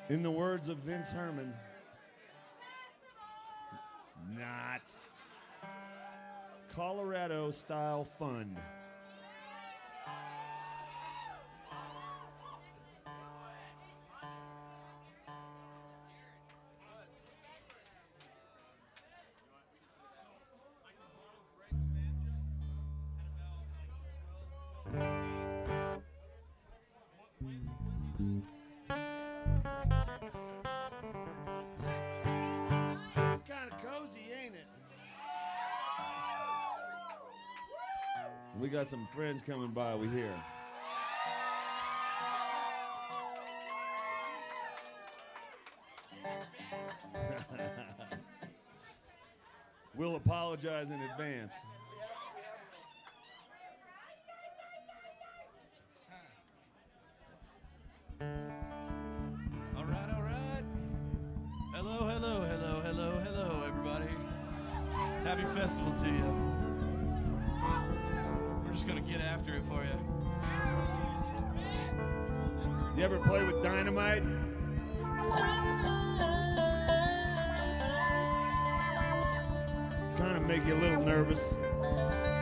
In the words of Vince Herman, not Colorado style fun. It's kind of cozy, ain't it? We got some friends coming by, we hear. We'll apologize in advance. All right, all right. Hello, hello, hello, hello, hello, everybody. Happy festival to you. We're just gonna get after it for you. You ever play with dynamite? Kind of make you a little nervous.